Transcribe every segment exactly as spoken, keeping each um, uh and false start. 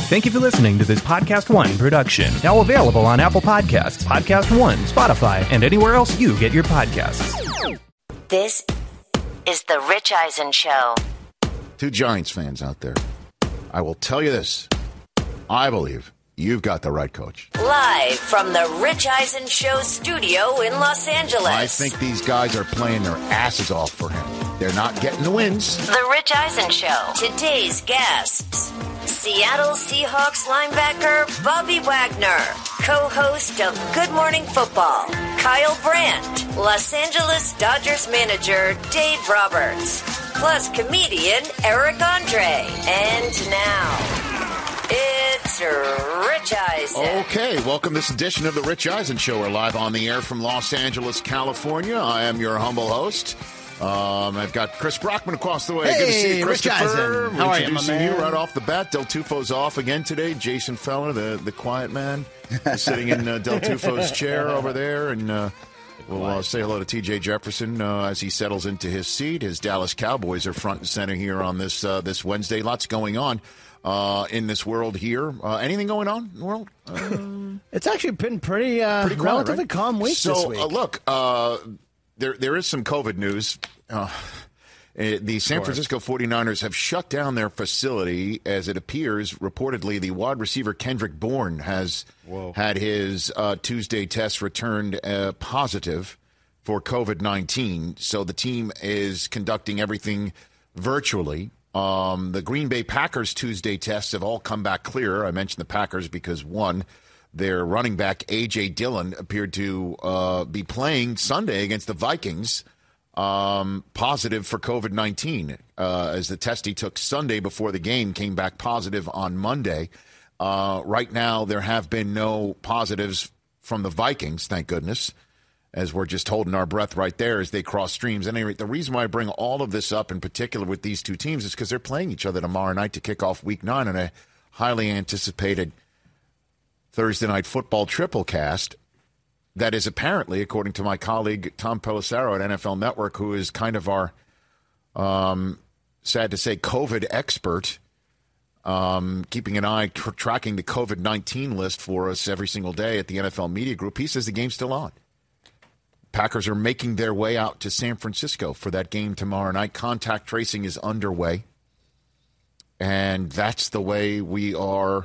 Thank you for listening to this Podcast One production. Now available on Apple Podcasts, Podcast One, Spotify, and anywhere else you get your podcasts. This is the Rich Eisen Show. Two Giants fans out there, I will tell you this. I believe you've got the right coach. Live from the Rich Eisen Show studio in Los Angeles. I think these guys are playing their asses off for him. They're not getting the wins. The Rich Eisen Show. Today's guests: Seattle Seahawks linebacker Bobby Wagner, co-host of Good Morning Football, Kyle Brandt, Los Angeles Dodgers manager Dave Roberts, plus comedian Eric Andre. And now, it's Rich Eisen. Okay, welcome to this edition of the Rich Eisen Show. We're live on the air from Los Angeles, California. I am your humble host. Um, I've got Chris Brockman across the way. Hey, good to see you, Rich Christopher. Eisen. How are you, my Introducing man? you right off the bat. Del Tufo's off again today. Jason Feller, the, the quiet man, is sitting in uh, Del Tufo's chair over there. And uh, we'll uh, say hello to T J Jefferson uh, as he settles into his seat. His Dallas Cowboys are front and center here on this uh, this Wednesday. Lots going on uh, in this world here. Uh, anything going on in the world? Uh, It's actually been pretty, uh, pretty quiet, relatively right? calm week so, this week. Uh, look, uh, there there is some COVID news. Uh, the San Francisco forty-niners have shut down their facility as it appears, reportedly, the wide receiver Kendrick Bourne has Whoa. had his uh, Tuesday test returned uh, positive for COVID nineteen. So the team is conducting everything virtually. Um, the Green Bay Packers Tuesday tests have all come back clear. I mentioned the Packers because, one, their running back, A J. Dillon, appeared to uh, be playing Sunday against the Vikings, um, positive for COVID nineteen. Uh, as the test he took Sunday before the game came back positive on Monday. Uh, right now, there have been no positives from the Vikings, thank goodness, as we're just holding our breath right there as they cross streams. At any rate, the reason why I bring all of this up in particular with these two teams is because they're playing each other tomorrow night to kick off week nine in a highly anticipated Thursday night football triple cast that is apparently, according to my colleague Tom Pelissero at N F L Network, who is kind of our, um, sad to say, COVID expert, um, keeping an eye, tr- tracking the COVID nineteen list for us every single day at the N F L Media Group. He says the game's still on. Packers are making their way out to San Francisco for that game tomorrow night. Contact tracing is underway. And that's the way we are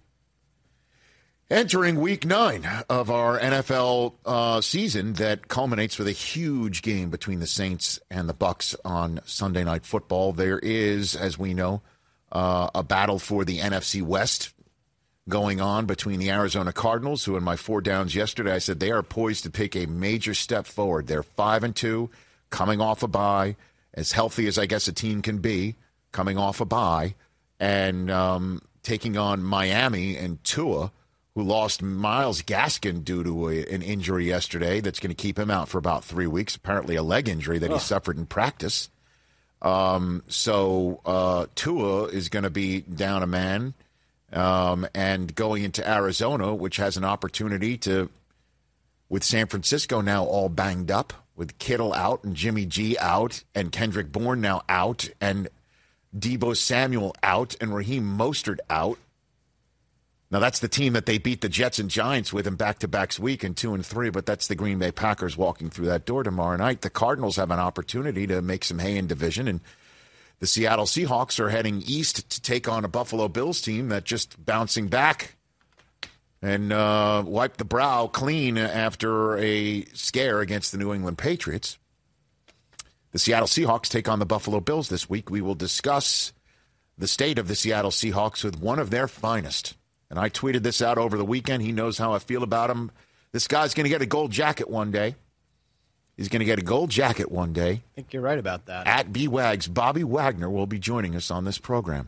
entering week nine of our N F L uh, season that culminates with a huge game between the Saints and the Bucks on Sunday Night Football. There is, as we know, uh, a battle for the N F C West going on between the Arizona Cardinals, who in my four downs yesterday, I said they are poised to take a major step forward. They're five and two, coming off a bye, as healthy as I guess a team can be, coming off a bye, and um, taking on Miami and Tua, who lost Myles Gaskin due to a, an injury yesterday that's going to keep him out for about three weeks, apparently a leg injury that he suffered in practice. Um, so uh, Tua is going to be down a man. Um, and going into Arizona, which has an opportunity to, with San Francisco now all banged up, with Kittle out and Jimmy G out and Kendrick Bourne now out and Deebo Samuel out and Raheem Mostert out. Now, that's the team that they beat the Jets and Giants with in back-to-backs week in two and three, but that's the Green Bay Packers walking through that door tomorrow night. The Cardinals have an opportunity to make some hay in division, and the Seattle Seahawks are heading east to take on a Buffalo Bills team that just bouncing back and uh, wiped the brow clean after a scare against the New England Patriots. The Seattle Seahawks take on the Buffalo Bills this week. We will discuss the state of the Seattle Seahawks with one of their finest. And I tweeted this out over the weekend. He knows how I feel about him. This guy's going to get a gold jacket one day. He's going to get a gold jacket one day. I think you're right about that. At B-Wags, Bobby Wagner will be joining us on this program,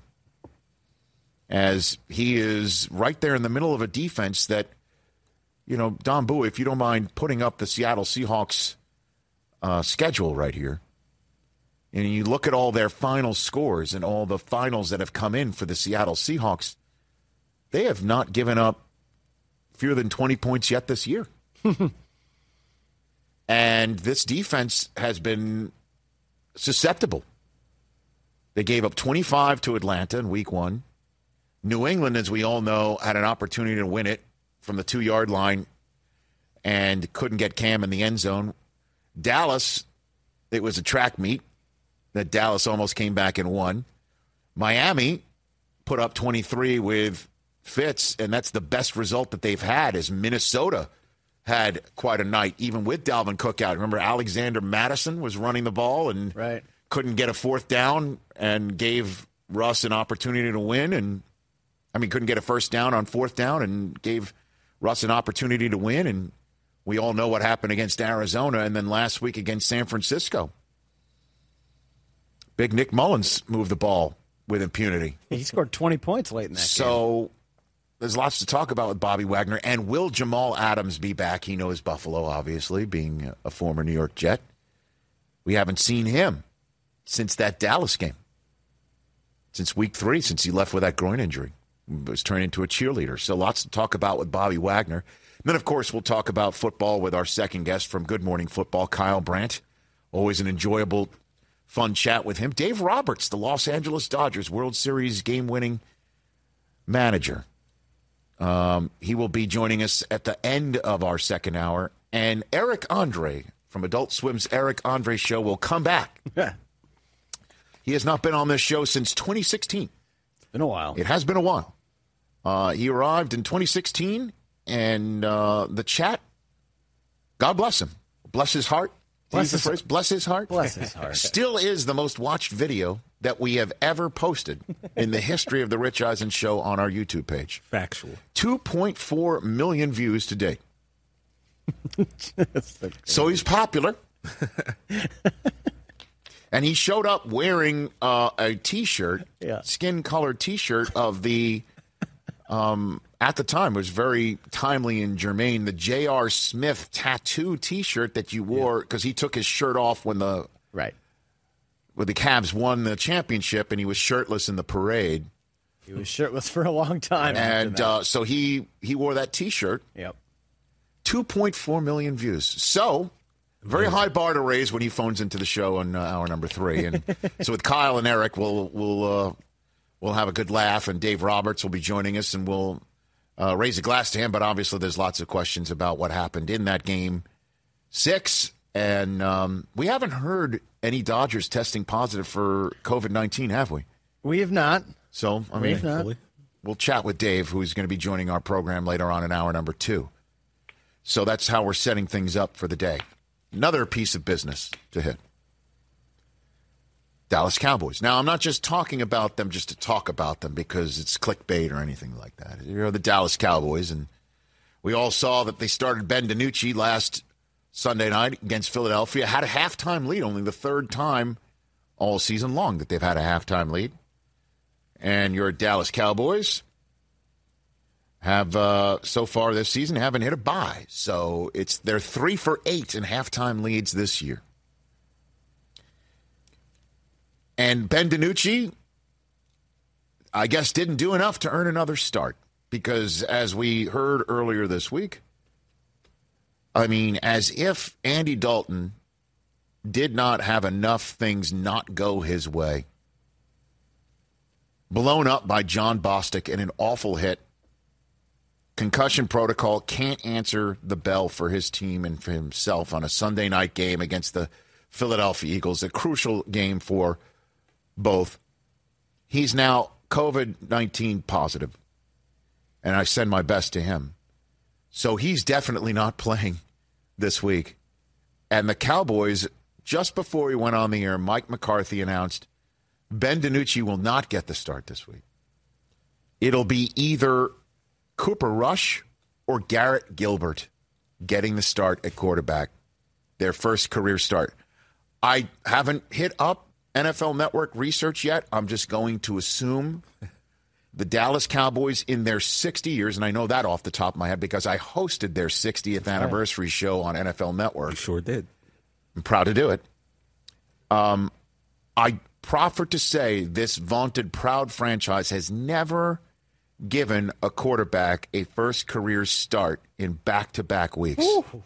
as he is right there in the middle of a defense that, you know, Don Bowie, if you don't mind putting up the Seattle Seahawks uh, schedule right here, and you look at all their final scores and all the finals that have come in for the Seattle Seahawks, they have not given up fewer than twenty points yet this year. And this defense has been susceptible. They gave up twenty-five to Atlanta in week one. New England, as we all know, had an opportunity to win it from the two-yard line and couldn't get Cam in the end zone. Dallas, it was a track meet that Dallas almost came back and won. Miami put up twenty-three with Fitz, and that's the best result that they've had, as Minnesota had quite a night, even with Dalvin Cook out. Remember, Alexander Madison was running the ball and right. couldn't get a fourth down and gave Russ an opportunity to win. And I mean, couldn't get a first down on fourth down and gave Russ an opportunity to win. And we all know what happened against Arizona and then last week against San Francisco. Big Nick Mullins moved the ball with impunity. He scored twenty points late in that so, game. So there's lots to talk about with Bobby Wagner. And will Jamal Adams be back? He knows Buffalo, obviously, being a former New York Jet. We haven't seen him since that Dallas game. Since week three, since he left with that groin injury. He was turned into a cheerleader. So lots to talk about with Bobby Wagner. And then, of course, we'll talk about football with our second guest from Good Morning Football, Kyle Brandt. Always an enjoyable, fun chat with him. Dave Roberts, the Los Angeles Dodgers World Series game-winning manager. Um, he will be joining us at the end of our second hour. And Eric Andre from Adult Swim's Eric Andre Show will come back. He has not been on this show since twenty sixteen. It's been a while. It has been a while. Uh, he arrived in twenty sixteen, and uh, the chat, God bless him. Bless his heart. Bless his, his, bless his heart. Bless his heart. Still is the most watched video that we have ever posted in the history of the Rich Eisen Show on our YouTube page. Factual. two point four million views to date. So he's popular. And he showed up wearing uh, a T-shirt, yeah. skin-colored T-shirt of the, um, at the time, it was very timely and germane, the J R. Smith tattoo T-shirt that you wore because yeah. he took his shirt off when the right when the Cavs won the championship, and he was shirtless in the parade. He was shirtless for a long time. And uh, so he, he wore that T-shirt. Yep. two point four million views. So... very high bar to raise when he phones into the show on uh, hour number three, and so with Kyle and Eric, we'll we'll uh, we'll have a good laugh, and Dave Roberts will be joining us, and we'll uh, raise a glass to him. But obviously, there's lots of questions about what happened in that game six, and um, we haven't heard any Dodgers testing positive for COVID nineteen, have we? We have not. So I we mean, have not. We'll chat with Dave, who's going to be joining our program later on in hour number two. So that's how we're setting things up for the day. Another piece of business to hit. Dallas Cowboys. Now, I'm not just talking about them just to talk about them because it's clickbait or anything like that. You're the Dallas Cowboys, and we all saw that they started Ben DiNucci last Sunday night against Philadelphia. Had a halftime lead, only the third time all season long that they've had a halftime lead. And your Dallas Cowboys have uh, so far this season haven't hit a bye. So it's they're three for eight in halftime leads this year. And Ben DiNucci, I guess, didn't do enough to earn another start because, as we heard earlier this week, I mean, as if Andy Dalton did not have enough things not go his way. Blown up by John Bostic in an awful hit. Concussion protocol, can't answer the bell for his team and for himself on a Sunday night game against the Philadelphia Eagles, a crucial game for both. He's now COVID nineteen positive, and I send my best to him. So he's definitely not playing this week. And the Cowboys, just before we went on the air, Mike McCarthy announced Ben DiNucci will not get the start this week. It'll be either Cooper Rush or Garrett Gilbert getting the start at quarterback, their first career start. I haven't hit up N F L Network research yet. I'm just going to assume the Dallas Cowboys in their sixty years, and I know that off the top of my head because I hosted their sixtieth anniversary show on N F L Network. You sure did. I'm proud to do it. Um, I proffer to say this vaunted, proud franchise has never given a quarterback a first career start in back-to-back weeks. Ooh.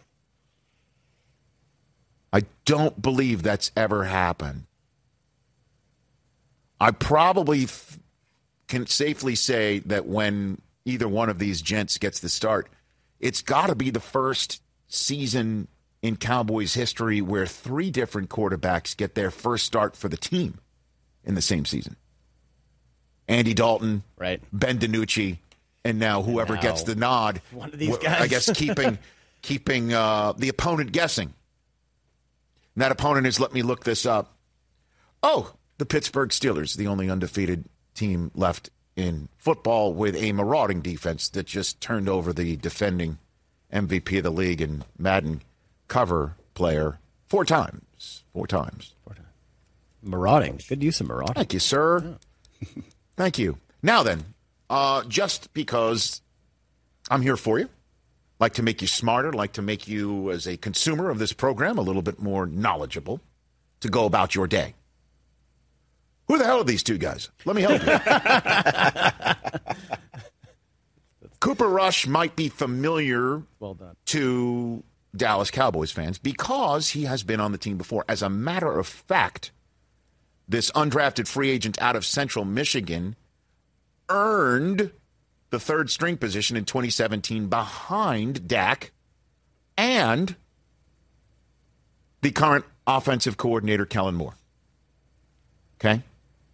I don't believe that's ever happened. I probably th- can safely say that when either one of these gents gets the start, it's got to be the first season in Cowboys history where three different quarterbacks get their first start for the team in the same season. Andy Dalton, right. Ben DiNucci, and now whoever now, gets the nod. One of these guys. I guess keeping keeping uh, the opponent guessing. And that opponent is, let me look this up. Oh, the Pittsburgh Steelers, the only undefeated team left in football with a marauding defense that just turned over the defending M V P of the league and Madden cover player four times. Four times. Four times. Marauding. Good use of marauding. Thank you, sir. Yeah. Thank you. Now then, uh, just because I'm here for you, like to make you smarter, like to make you, as a consumer of this program, a little bit more knowledgeable to go about your day. Who the hell are these two guys? Let me help you. Cooper Rush might be familiar well done. to Dallas Cowboys fans because he has been on the team before. As a matter of fact, this undrafted free agent out of Central Michigan earned the third string position in twenty seventeen behind Dak and the current offensive coordinator, Kellen Moore. Okay?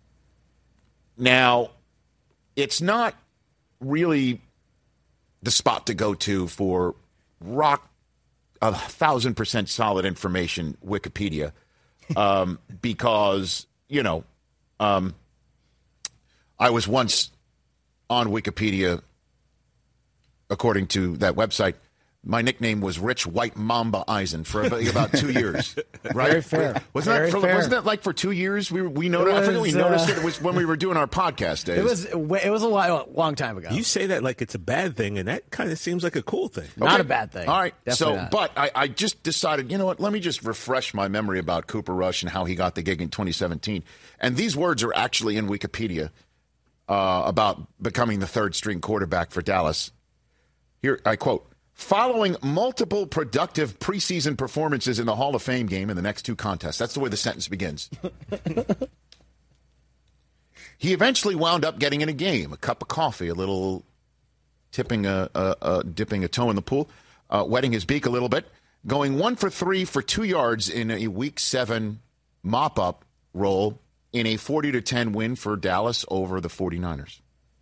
Now, it's not really the spot to go to for rock a thousand percent solid information, Wikipedia, um, because, you know, um, I was once on Wikipedia, according to that website. My nickname was Rich White Mamba Eisen for about, about two years. Right? Very fair. Wasn't, Very that for, fair. wasn't that like for two years? We we noticed. I forget we was, noticed uh, it. It was when we were doing our podcast days. It was it was a long, long time ago. You say that like it's a bad thing, and that kind of seems like a cool thing. Not Okay. a bad thing. All right. Definitely so, not. but I, I just decided, you know what? Let me just refresh my memory about Cooper Rush and how he got the gig in twenty seventeen. And these words are actually in Wikipedia uh, about becoming the third string quarterback for Dallas. Here, I quote, following multiple productive preseason performances in the Hall of Fame game in the next two contests. That's the way the sentence begins. He eventually wound up getting in a game, a cup of coffee, a little tipping a, a, a dipping a toe in the pool, uh, wetting his beak a little bit, going one for three for two yards in a week seven mop-up role in a forty to ten win for Dallas over the 49ers.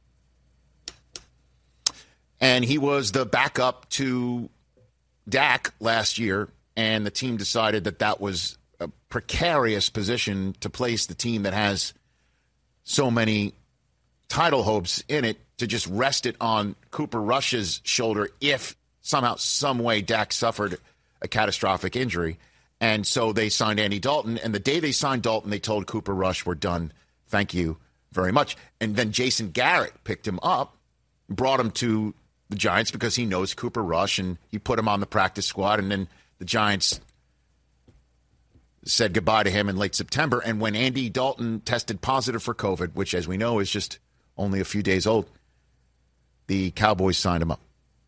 And he was the backup to Dak last year, and the team decided that that was a precarious position to place the team that has so many title hopes in it, to just rest it on Cooper Rush's shoulder if somehow, some way Dak suffered a catastrophic injury. And so they signed Andy Dalton, and the day they signed Dalton, they told Cooper Rush, we're done. Thank you very much. And then Jason Garrett picked him up, brought him to the Giants because he knows Cooper Rush, and he put him on the practice squad, and then the Giants said goodbye to him in late September. And when Andy Dalton tested positive for COVID, which, as we know, is just only a few days old, the Cowboys signed him up.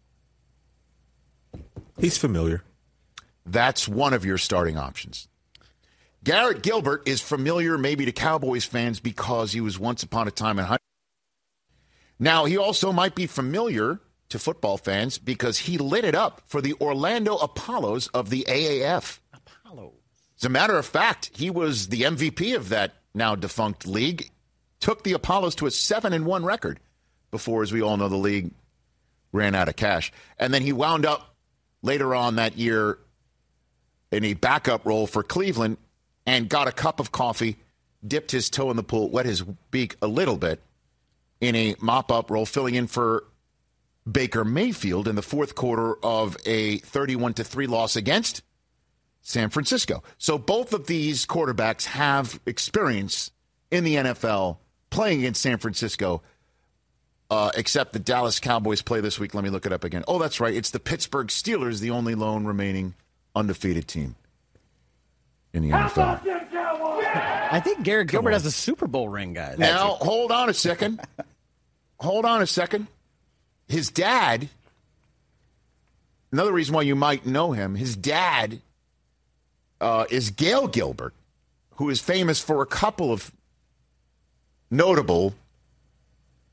He's familiar. That's one of your starting options. Garrett Gilbert is familiar maybe to Cowboys fans because he was once upon a time in high school. Now, he also might be familiar to football fans because he lit it up for the Orlando Apollos of the A A F. Apollo. As a matter of fact, he was the M V P of that now defunct league, took the Apollos to a seven and one record before, as we all know, the league ran out of cash. And then he wound up later on that year in a backup role for Cleveland and got a cup of coffee, dipped his toe in the pool, wet his beak a little bit in a mop-up role, filling in for Baker Mayfield in the fourth quarter of a thirty-one to three loss against San Francisco. So both of these quarterbacks have experience in the N F L playing against San Francisco, uh, except the Dallas Cowboys play this week. Let me look it up again. Oh, that's right. It's the Pittsburgh Steelers, the only lone remaining undefeated team in the N F L. I think Garrett Gilbert has a Super Bowl ring, guys. Now, hold on a second. Hold on a second. His dad, another reason why you might know him, his dad uh, is Gail Gilbert, who is famous for a couple of notable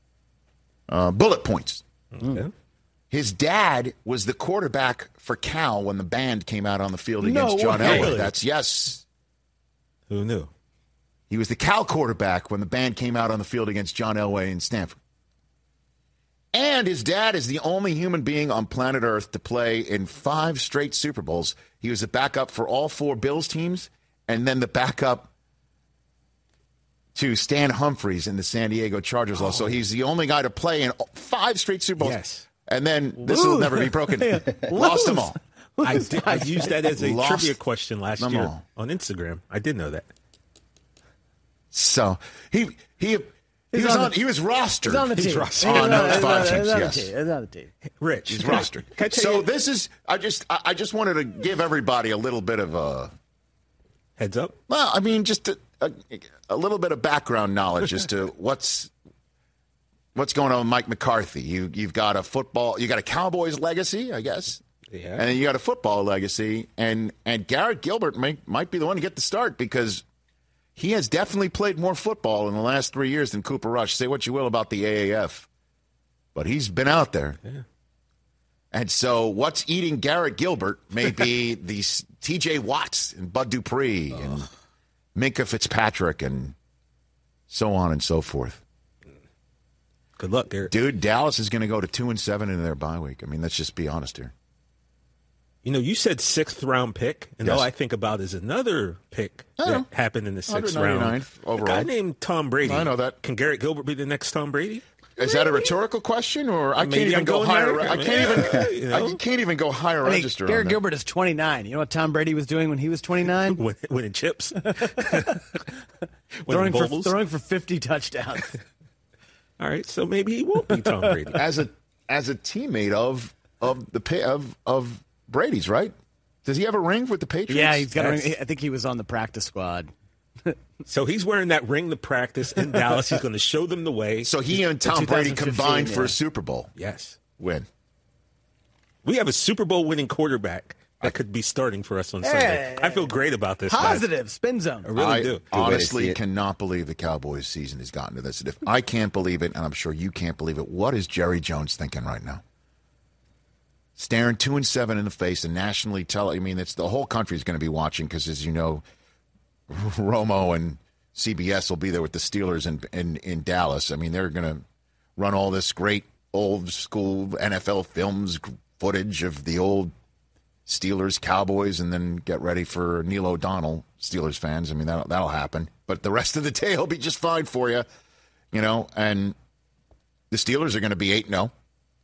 Uh, bullet points. Okay. His dad was the quarterback for Cal when the band came out on the field No against John way. Elway. Really? That's yes. Who knew? He was the Cal quarterback when the band came out on the field against John Elway in Stanford. And his dad is the only human being on planet Earth to play in five straight Super Bowls. He was the backup for all four Bills teams and then the backup to Stan Humphries in the San Diego Chargers. Oh. So he's the only guy to play in five straight Super Bowls. Yes. And then this will never be broken. Lost them all. I, did, I used that as a Lost trivia question last them year all. on Instagram. I did know that. So he he he He's was on on the- he was rostered. He's on the He's team. rostered. On those He's five on- teams, he's on the yes. team. He's on the team. Rich. He's can I- rostered. can I tell So you- this is I just I I just wanted to give everybody a little bit of a Heads up. well, I mean just a, a, a little bit of background knowledge as to what's what's going on with Mike McCarthy. You you've got a football, you got a Cowboys legacy, I guess. Yeah. And then you got a football legacy, and and Garrett Gilbert may, might be the one to get the start because he has definitely played more football in the last three years than Cooper Rush. Say what you will about the A A F, but he's been out there. Yeah. And so what's eating Garrett Gilbert may be the T J Watts and Bud Dupree oh. and Minka Fitzpatrick and so on and so forth. Good luck, Garrett. Dude, Dallas is going to go to two and seven in their bye week. I mean, let's just be honest here. You know, you said sixth round pick, and Yes. all I think about is another pick I know. that happened in the sixth one hundred ninety-nine round. overall. A guy named Tom Brady. I know that. Can Garrett Gilbert be the next Tom Brady? Is that a rhetorical question, or I can't Maybe even I'm go going higher? there. I can't Yeah, even. you know? I can't even go higher I mean, register. Garrett on that. Gilbert is twenty-nine. You know what Tom Brady was doing when he was twenty-nine? Win- Winning chips. throwing for bowls. throwing for fifty touchdowns. All right, so maybe he won't be Tom Brady. as a as a teammate of of the pa- of of Brady's, right? Does he have a ring with the Patriots? Yeah, he's got. A, That's- I think he was on the practice squad. So he's wearing that ring to practice in Dallas. He's going to show them the way. So he and Tom Brady twenty fifteen, combined for yeah. a Super Bowl Yes. win. We have a Super Bowl winning quarterback that could be starting for us on Sunday. I feel great about this. guys. Positive spin zone. I really I do. honestly see it. cannot believe the Cowboys season has gotten to this. And if I can't believe it, and I'm sure you can't believe it, what is Jerry Jones thinking right now? Staring two and seven in the face and nationally tell. I mean, it's the whole country is going to be watching because, as you know, Romo and C B S will be there with the Steelers in in, in Dallas. I mean, they're going to run all this great old school N F L films footage of the old Steelers, Cowboys, and then get ready for Neil O'Donnell, Steelers fans. I mean, that'll, that'll happen. But the rest of the day will be just fine for you, you know. And the Steelers are going to be eight and oh.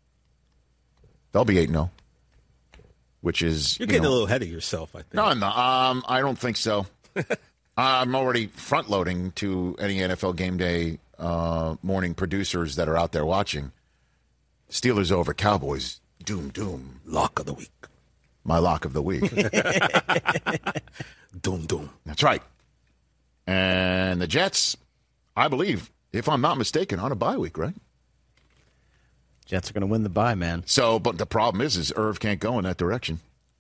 They'll be eight and oh, which is... You're you getting know, a little ahead of yourself, I think. No, I'm not. Um, I don't think so. I'm already front-loading to any N F L Game Day uh, morning producers that are out there watching. Steelers over Cowboys. Doom, doom. Lock of the week. My lock of the week. Doom, doom. That's right. And the Jets, I believe, if I'm not mistaken, on a bye week, right? Jets are going to win the bye, man. So, but the problem is, is Irv can't go in that direction.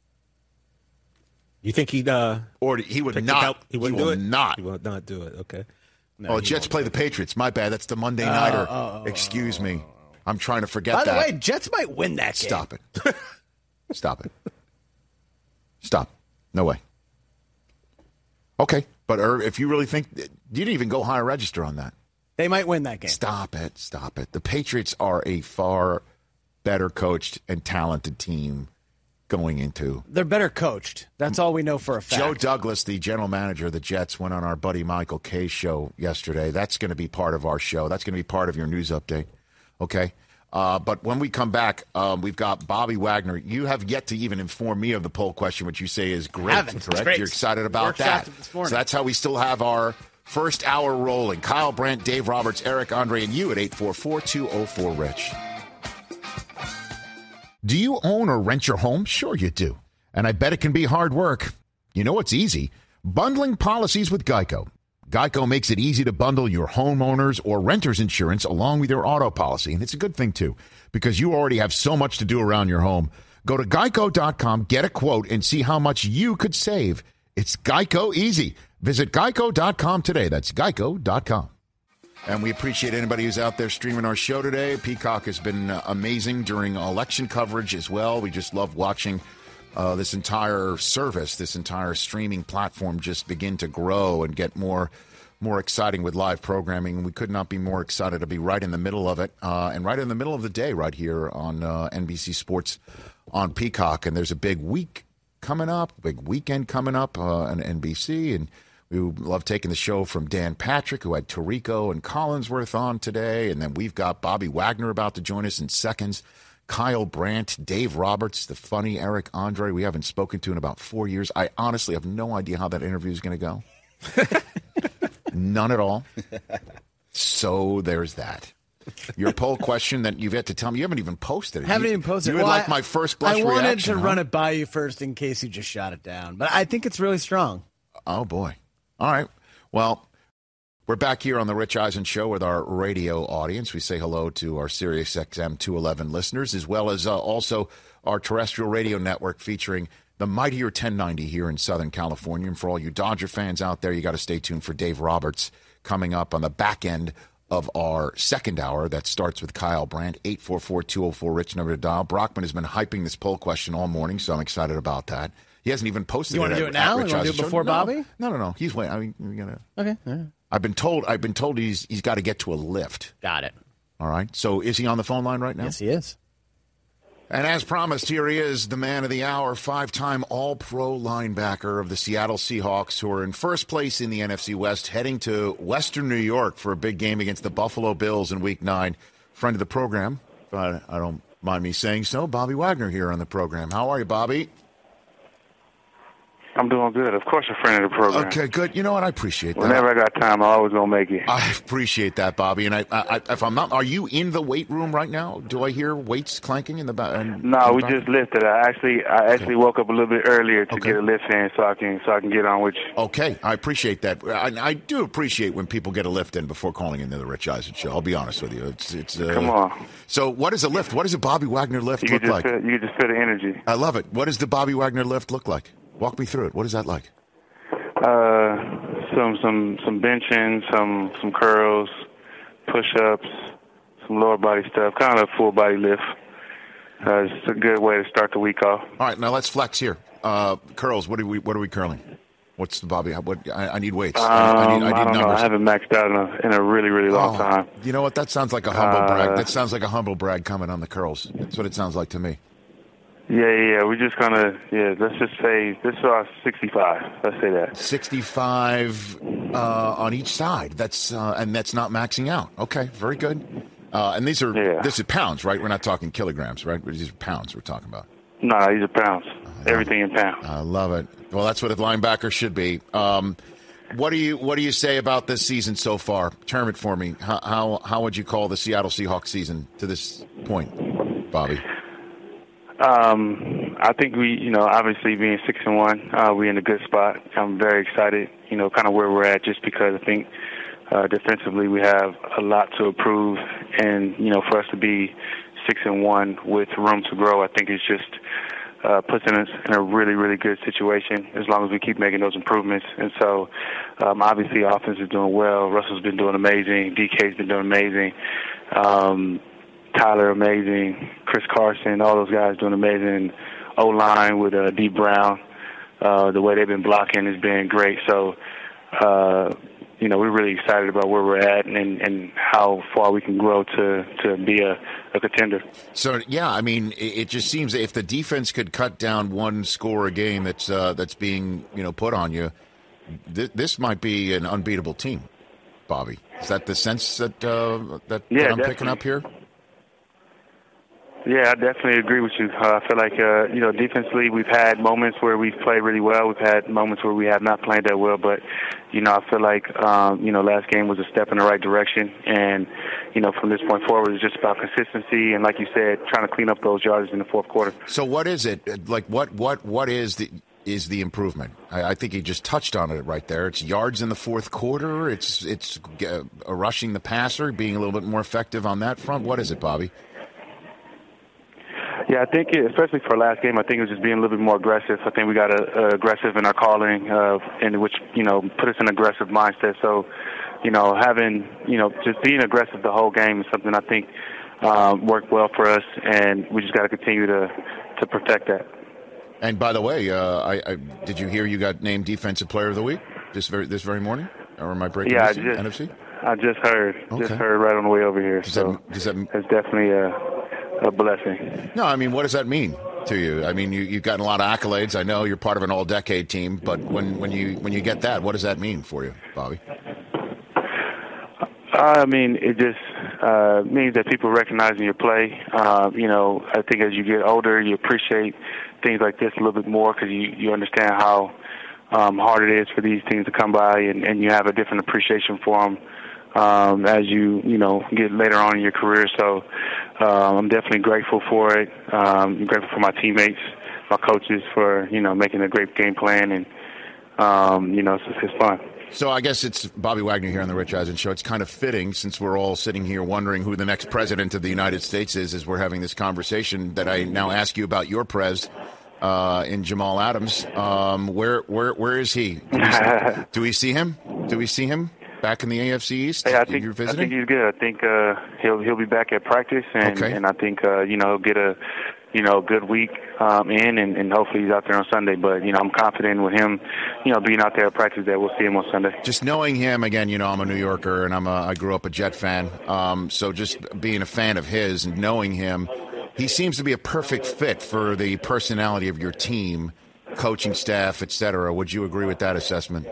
You think he'd uh, Or he would pick not. it out? He wouldn't will do it? not. He will not do it. Okay. oh, Jets play the Patriots. My bad. That's the Monday Nighter. Excuse me. I'm trying to forget By the that. way, Jets might win that game. Stop it. Stop it. Stop. No way. Okay. But Irv, if you really think, you didn't even go higher register on that. They might win that game. Stop it. Stop it. The Patriots are a far better coached and talented team going into. They're better coached. That's all we know for a fact. Joe Douglas, the general manager of the Jets, went on our buddy Michael Kay show yesterday. That's going to be part of our show. That's going to be part of your news update. Okay? Uh, but when we come back, um, we've got Bobby Wagner. You have yet to even inform me of the poll question, which you say is great, Haven't. It's correct? great. You're excited about Workshopped that. it this So morning. that's how we still have our first hour rolling. Kyle Brandt, Dave Roberts, Eric Andre, and you at eight four four, two oh four, RICH. Do you own or rent your home? Sure you do. And I bet it can be hard work. You know what's easy? Bundling policies with Geico. Geico makes it easy to bundle your homeowners or renters insurance along with your auto policy. And it's a good thing, too, because you already have so much to do around your home. Go to geico dot com, get a quote, and see how much you could save. It's Geico easy. Visit geico dot com today. That's geico dot com. And we appreciate anybody who's out there streaming our show today. Peacock has been uh, amazing during election coverage as well. We just love watching uh, this entire service, this entire streaming platform just begin to grow and get more more exciting with live programming. We could not be more excited to be right in the middle of it uh, and right in the middle of the day right here on uh, N B C Sports on Peacock. And there's a big week coming up, big weekend coming up uh, on N B C. And we love taking the show from Dan Patrick, who had Tirico and Collinsworth on today. And then we've got Bobby Wagner about to join us in seconds. Kyle Brandt, Dave Roberts, the funny Eric Andre we haven't spoken to in about four years. I honestly have no idea how that interview is going to go. None at all. So there's that. Your poll question that you've yet to tell me. You haven't even posted it. Haven't you, even posted you it. You well, like my first blush I wanted reaction, to huh? run it by you first in case you just shot it down. But I think it's really strong. Oh, boy. All right. Well, we're back here on the Rich Eisen Show with our radio audience. We say hello to our Sirius X M two eleven listeners, as well as uh, also our terrestrial radio network featuring the mightier ten ninety here in Southern California. And for all you Dodger fans out there, you got to stay tuned for Dave Roberts coming up on the back end of our second hour. That starts with Kyle Brandt, eight four four, two oh four, RICH, number to dial. Brockman has been hyping this poll question all morning, so I'm excited about that. He hasn't even posted it. You want to do it now? You want to do it before Bobby? No, no, no. He's waiting. I mean, we gotta. Okay. All right. I've been told. I've been told he's he's got to get to a lift. Got it. All right. So is he on the phone line right now? Yes, he is. And as promised, here he is, the man of the hour, five-time All-Pro linebacker of the Seattle Seahawks, who are in first place in the N F C West, heading to Western New York for a big game against the Buffalo Bills in Week Nine. Friend of the program, but I don't mind me saying so. Bobby Wagner here on the program. How are you, Bobby? I'm doing good. Of course, a friend of the program. Okay, good. You know what? I appreciate that. Whenever I got time, I always gonna make it. I appreciate that, Bobby. And I, I, if I'm not, are you in the weight room right now? Do I hear weights clanking in the back? No, we just lifted. I actually, I actually woke up a little bit earlier to Okay. get a lift in, so I can, so I can get on with you. Okay, I appreciate that. I, I do appreciate when people get a lift in before calling into the Rich Eisen Show. I'll be honest with you. It's, it's. Uh, Come on. So, what is a lift? What does a Bobby Wagner lift You look can just, like? feel, you can just feel the energy. I love it. What does the Bobby Wagner lift look like? Walk me through it. What is that like? Uh, some, some, some benching, some, some curls, push-ups, some lower body stuff. Kind of a full body lift. Uh, it's a good way to start the week off. All right, now let's flex here. Uh, curls. What are we? What are we curling? What's the Bobby? What? I, I need weights. Um, I, I need, I need I don't numbers. know. I haven't maxed out in a, in a really, really long Oh, time. You know what? That sounds like a humble Uh, brag. That sounds like a humble brag coming on the curls. That's what it sounds like to me. Yeah, yeah, yeah. We're just gonna, yeah. Let's just say this is our sixty-five. Let's say that. sixty-five uh, on each side. That's uh, and that's not maxing out. Okay, very good. Uh, and these are Yeah. this is pounds, right? We're not talking kilograms, right? These are pounds we're talking about. No, these are pounds. Everything in pounds. I love it. Well, that's what a linebacker should be. Um, what do you what do you say about this season so far? Term it for me. How how, how would you call the Seattle Seahawks season to this point, Bobby? Um, I think we, you know, obviously being six and one, uh, we're in a good spot. I'm very excited, you know, kind of where we're at, just because I think uh, defensively we have a lot to improve, and you know, for us to be six and one with room to grow, I think it's just uh, puts us in a really, really good situation as long as we keep making those improvements. And so, um, obviously, offense is doing well. Russell's been doing amazing. D K's been doing amazing. Um, Tyler, amazing. Chris Carson, all those guys doing amazing. O-line with uh, D. Brown, uh, the way they've been blocking has been great. So, uh, you know, we're really excited about where we're at and, and how far we can grow to, to be a, a contender. So, yeah, I mean, it, it just seems that if the defense could cut down one score a game that's uh, that's being, you know, put on you, th- this might be an unbeatable team, Bobby. Is that the sense that, uh, that, Yeah, that I'm definitely. picking up here? Yeah, I definitely agree with you. Uh, I feel like, uh, you know, defensively we've had moments where we've played really well. We've had moments where we have not played that well. But, you know, I feel like, um, you know, last game was a step in the right direction. And, you know, from this point forward, it's just about consistency. And like you said, trying to clean up those yards in the fourth quarter. So what is it? Like, what what what is the is the improvement? I, I think he just touched on it right there. It's yards in the fourth quarter. It's, it's uh, rushing the passer, being a little bit more effective on that front. What is it, Bobby? Yeah, I think, it, especially for last game, I think it was just being a little bit more aggressive. I think we got uh, aggressive in our calling, uh, in which, you know, put us in an aggressive mindset. So, you know, having, you know, just being aggressive the whole game is something I think um, worked well for us, and we just got to continue to to perfect that. And by the way, uh, I, I did you hear you got named Defensive Player of the Week this very this very morning? Or am I breaking yeah, this I just, N F C? I just heard. Okay. Just heard right on the way over here. Does so that, does that, it's definitely a, a blessing. No, I mean, what does that mean to you? I mean, you, you've gotten a lot of accolades. I know you're part of an all-decade team, but when, when you when you get that, what does that mean for you, Bobby? I mean, it just uh, means that people recognizing your play. Uh, you know, I think as you get older, you appreciate things like this a little bit more because you, you understand how um, hard it is for these teams to come by, and, and you have a different appreciation for them um, as you, you know, get later on in your career. So uh, I'm definitely grateful for it. Um, I'm grateful for my teammates, my coaches for, you know, making a great game plan, and, um, you know, it's, it's fun. So I guess it's Bobby Wagner here on the Rich Eisen Show. It's kind of fitting, since we're all sitting here wondering who the next president of the United States is as we're having this conversation, that I now ask you about your pres uh, in Jamal Adams. Um, where where where is he? Do we, see, do we see him? Do we see him back in the A F C East? Yeah, I think You're I visiting? think he's good. I think uh, he'll he'll be back at practice, and, Okay. and I think uh, you know he'll get a you know good week um, in, and, and hopefully he's out there on Sunday. But you know I'm confident with him, you know being out there at practice that we'll see him on Sunday. Just knowing him, again, you know, I'm a New Yorker, and I'm a, I grew up a Jet fan. Um, so just being a fan of his and knowing him, he seems to be a perfect fit for the personality of your team, coaching staff, et cetera. Would you agree with that assessment?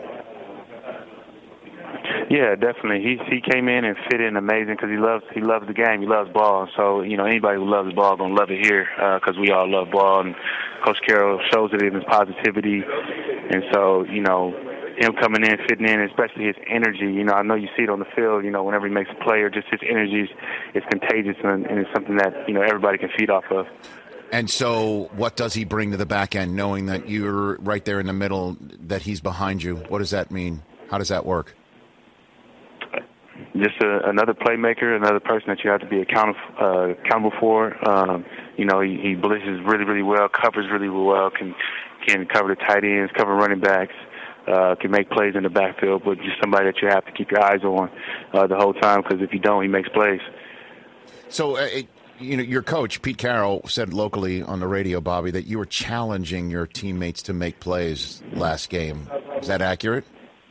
Yeah, definitely. He he came in and fit in amazing because he loves he loves the game. He loves ball. So you know anybody who loves ball gonna love it here because uh, we all love ball. And Coach Carroll shows it in his positivity. And so you know him coming in, fitting in, especially his energy. You know I know you see it on the field. You know whenever he makes a play, or just his energy is, is contagious, and, and it's something that you know everybody can feed off of. And so, what does he bring to the back end, knowing that you're right there in the middle, that he's behind you? What does that mean? How does that work? Just a, another playmaker, another person that you have to be account, uh, accountable for. Um, you know, he, he blitzes really, really well, covers really well, can can cover the tight ends, cover running backs, uh, can make plays in the backfield, but just somebody that you have to keep your eyes on uh, the whole time, because if you don't, he makes plays. So, uh, it, you know, your coach, Pete Carroll, said locally on the radio, Bobby, that you were challenging your teammates to make plays last game. Is that accurate?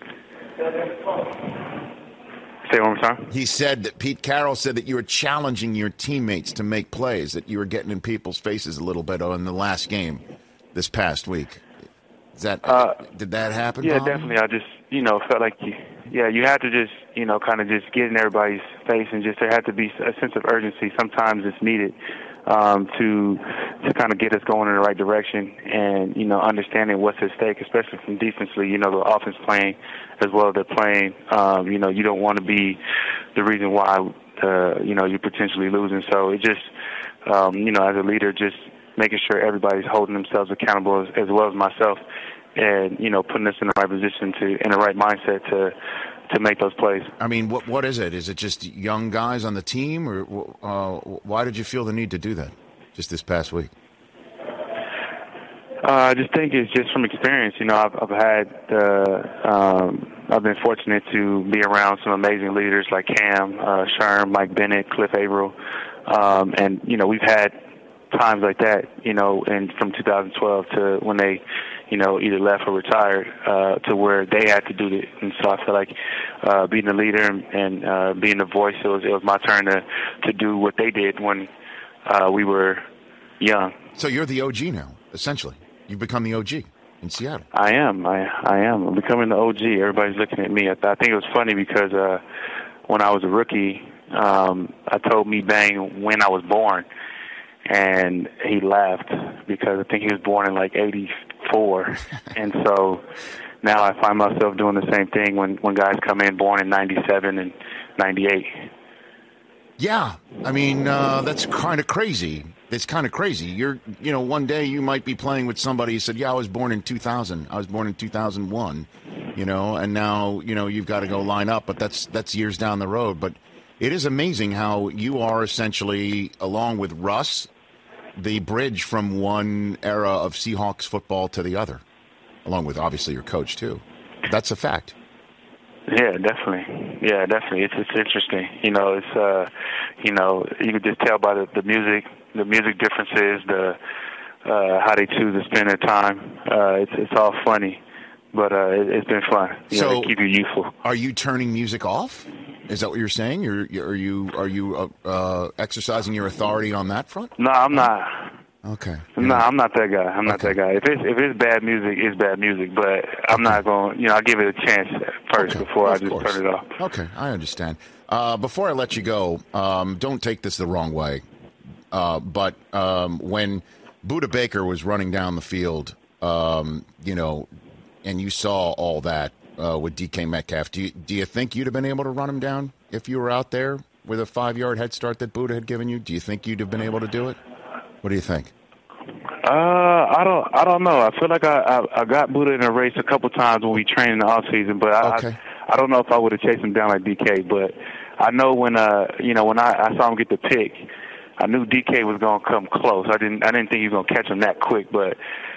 Say it one more time. He said that Pete Carroll said that you were challenging your teammates to make plays, that you were getting in people's faces a little bit in the last game this past week. Is that uh, did that happen? Yeah, Bob? definitely. I just you know felt like you, yeah, you had to just you know kind of just get in everybody's face, and just there had to be a sense of urgency. Sometimes it's needed um, to to kind of get us going in the right direction, and you know understanding what's at stake, especially from defensively. You know the offense playing as well as they're playing. Um, you know you don't want to be the reason why uh, you know you're potentially losing. So it just um, you know as a leader, just making sure everybody's holding themselves accountable as, as well as myself, and you know putting us in the right position to in the right mindset to to make those plays. I mean, what what is it? Is it just young guys on the team, or uh, why did you feel the need to do that just this past week? Uh, I just think it's just from experience. You know, I've, I've had, uh, um, I've been fortunate to be around some amazing leaders like Cam, uh, Sherm, Mike Bennett, Cliff Averill, um, and you know we've had times like that. You know, and from two thousand twelve to when they, you know, either left or retired, uh, to where they had to do it. And so I feel like uh, being a leader and, and uh, being a voice, it was it was my turn to to do what they did when uh, we were young. So you're the O G now, essentially. You've become the O G in Seattle. I am. I I am. I'm becoming the O G. Everybody's looking at me. I, th- I think it was funny because uh, when I was a rookie, um, I told me Bang when I was born, and he laughed because I think he was born in like eighty-four, and so now I find myself doing the same thing when when guys come in born in ninety-seven and ninety-eight. Yeah, I mean uh, that's kind of crazy. It's kind of crazy. You're, you know, one day you might be playing with somebody who said, "Yeah, I was born in two thousand. I was born in two thousand one." You know, and now you know you've got to go line up, but that's that's years down the road. But it is amazing how you are essentially, along with Russ, the bridge from one era of Seahawks football to the other, along with obviously your coach too. That's a fact. Yeah, definitely. Yeah, definitely. It's it's interesting. You know, it's uh, you know, you can just tell by the, the music, the music differences, the uh, how they choose to spend their time. Uh, it's it's all funny, but uh, it, it's been fun. You so, know, to keep you youthful. Are you turning music off? Is that what you're saying? You're, are you are you uh, uh, exercising your authority on that front? No, I'm not. Okay. No, I'm not that guy. I'm not okay. that guy. If it's if it's bad music, it's bad music. But I'm not going. You know, I give it a chance first okay. before of I just course. turn it off. Okay, I understand. Uh, before I let you go, um, don't take this the wrong way. Uh, but um, when Budda Baker was running down the field, um, you know, and you saw all that uh, with D K Metcalf, do you, do you think you'd have been able to run him down if you were out there with a five-yard head start that Budda had given you? Do you think you'd have been able to do it? What do you think? Uh, I don't. I don't know. I feel like I I, I got Budda in a race a couple times when we trained in the off season, but I okay. I, I don't know if I would have chased him down like D K. But I know when uh you know when I, I saw him get the pick, I knew D K was gonna come close. I didn't I didn't think he was gonna catch him that quick, but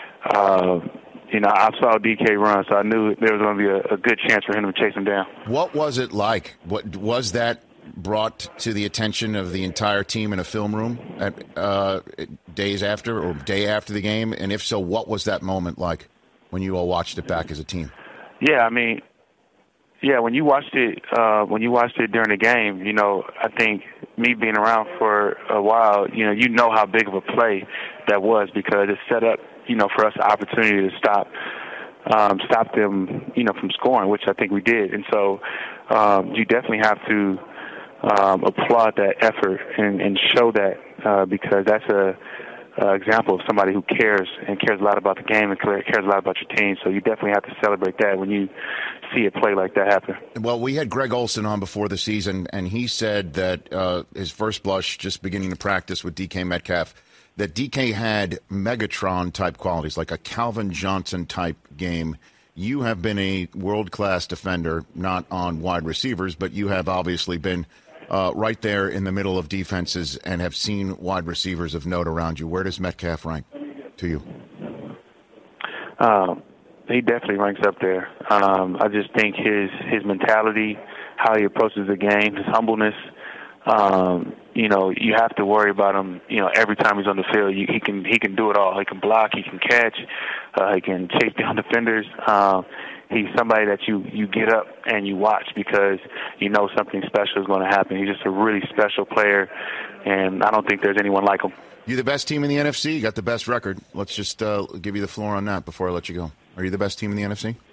uh you know I saw D K run, so I knew there was gonna be a, a good chance for him to chase him down. What was it like? What was that brought to the attention of the entire team in a film room at uh, days after or day after the game? And if so, what was that moment like when you all watched it back as a team? Yeah, I mean, yeah, when you watched it, uh, when you watched it during the game, you know, I think me being around for a while, you know, you know how big of a play that was because it set up, you know, for us the opportunity to stop, um, stop them, you know, from scoring, which I think we did. And so um, you definitely have to Um, applaud that effort and, and show that uh, because that's a, a example of somebody who cares and cares a lot about the game and cares a lot about your team. So you definitely have to celebrate that when you see a play like that happen. Well, we had Greg Olsen on before the season, and he said that uh, his first blush, just beginning to practice with D K Metcalf, that D K had Megatron-type qualities, like a Calvin Johnson-type game. You have been a world-class defender, not on wide receivers, but you have obviously been Uh, right there in the middle of defenses and have seen wide receivers of note around you. Where does Metcalf rank to you? Um, he definitely ranks up there. Um, I just think his his mentality, how he approaches the game, his humbleness. Um, you know, you have to worry about him. You know, every time he's on the field, you, he can he can do it all. He can block, he can catch, uh, he can chase down defenders. Um, He's somebody that you, you get up and you watch because you know something special is going to happen. He's just a really special player, and I don't think there's anyone like him. You the best team in the N F C? You got the best record. Let's just uh, give you the floor on that before I let you go. Are you the best team in the N F C?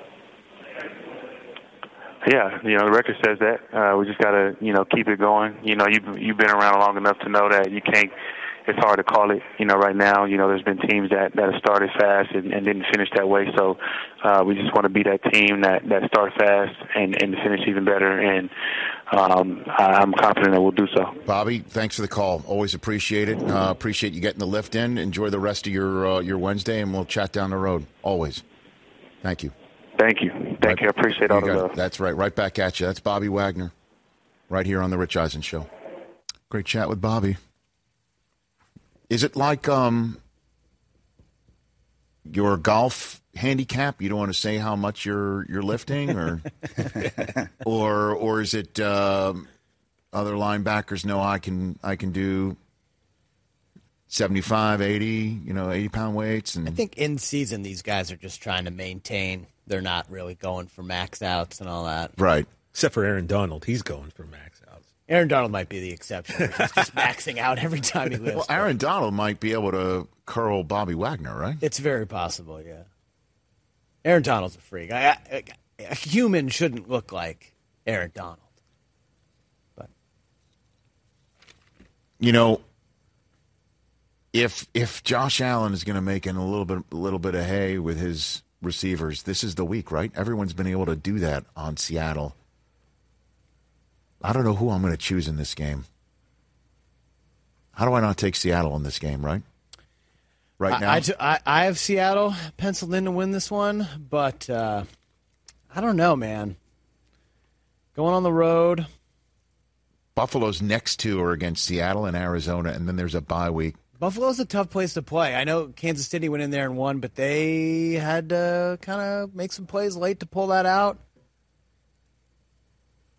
Yeah, you know, the record says that. Uh, we just got to, you know, keep it going. You know, you've, you've been around long enough to know that you can't it's hard to call it, you know, right now. You know, there's been teams that, that have started fast and, and didn't finish that way. So uh, we just want to be that team that, that starts fast and, and finish even better. And um, I'm confident that we'll do so. Bobby, thanks for the call. Always appreciate it. Uh, appreciate you getting the lift in. Enjoy the rest of your uh, your Wednesday, and we'll chat down the road. Always. Thank you. Thank you. Thank right. you. I appreciate all the love. That's right. Right back at you. That's Bobby Wagner right here on The Rich Eisen Show. Great chat with Bobby. Is it like um, your golf handicap? You don't want to say how much you're you're lifting, or or or is it uh, other linebackers know I can I can do seventy-five, eighty, you know, eighty pound weights? And I think in season these guys are just trying to maintain. They're not really going for max outs and all that. Right. Except for Aaron Donald, he's going for max outs. Aaron Donald might be the exception. He's just maxing out every time he lives. Well, Aaron Donald might be able to curl Bobby Wagner, right? It's very possible, yeah. Aaron Donald's a freak. I, I, a human shouldn't look like Aaron Donald. But you know, if if Josh Allen is going to make in a little bit a little bit of hay with his receivers, this is the week, right? Everyone's been able to do that on Seattle. I don't know who I'm going to choose in this game. How do I not take Seattle in this game, right? Right now? I, I, I have Seattle penciled in to win this one, but uh, I don't know, man. Going on the road. Buffalo's next two are against Seattle and Arizona, and then there's a bye week. Buffalo's a tough place to play. I know Kansas City went in there and won, but they had to kind of make some plays late to pull that out.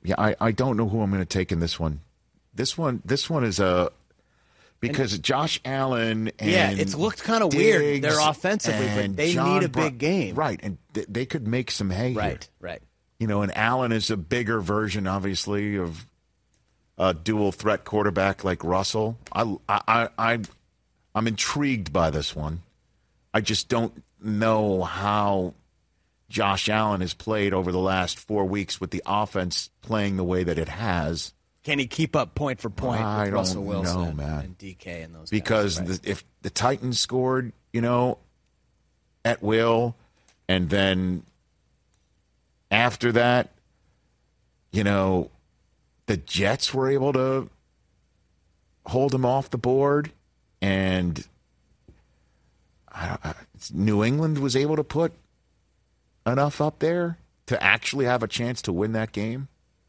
yeah, I, I don't know who I'm going to take in this one. This one, this one is a because and, Josh Allen and yeah, it's looked kind of weird. They're offensively, but they John need a Bro- big game, right? And th- they could make some hay. Right, here. right. You know, and Allen is a bigger version, obviously, of a dual threat quarterback like Russell. I, I, I, I'm intrigued by this one. I just don't know how Josh Allen has played over the last four weeks with the offense playing the way that it has. Can he keep up point for point I with don't Russell Wilson know, man. and D K and those because guys? Because right. if the Titans scored, you know, at will, and then after that, you know, the Jets were able to hold him off the board, and I, I, New England was able to put enough up there to actually have a chance to win that game.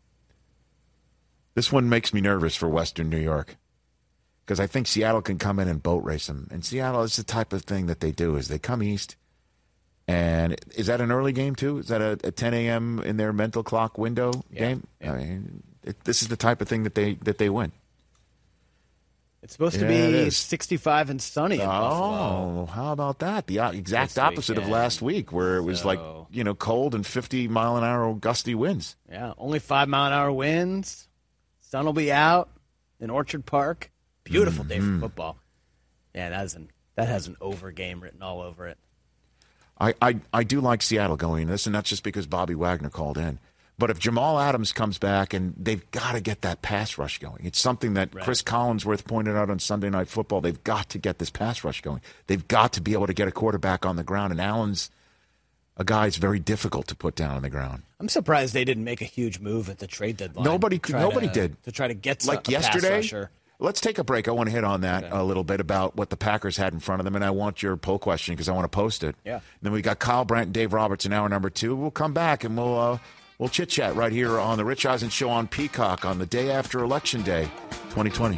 This one makes me nervous for Western New York because I think Seattle can come in and boat race them. And Seattle is the type of thing that they do is they come east. And is that an early game, too? Is that a, a ten a.m. in their mental clock window yeah, game? Yeah. I mean, it, this is the type of thing that they that they win. It's supposed to yeah, be sixty-five and sunny in oh, Buffalo. How about that? The exact This opposite weekend. of last week where it was So, like, you know, cold and fifty mile an hour gusty winds. Yeah, only five mile an hour winds. Sun will be out in Orchard Park. Beautiful day Mm-hmm. for football. Yeah, that has an that has an over game written all over it. I, I, I do like Seattle going in this, and that's just because Bobby Wagner called in. But if Jamal Adams comes back, and they've got to get that pass rush going. It's something that Right. Chris Collinsworth pointed out on Sunday Night Football. They've got to get this pass rush going. They've got to be able to get a quarterback on the ground, and Allen's a guy it's very difficult to put down on the ground. I'm surprised they didn't make a huge move at the trade deadline. Nobody to try nobody to, did. To try to get Like a yesterday, pass rusher. Let's take a break. I want to hit on that Okay. a little bit about what the Packers had in front of them, and I want your poll question because I want to post it. Yeah. And then we got Kyle Brandt and Dave Roberts in hour number two. We'll come back and we'll uh, we'll chit chat right here on the Rich Eisen Show on Peacock on the day after Election Day, twenty twenty.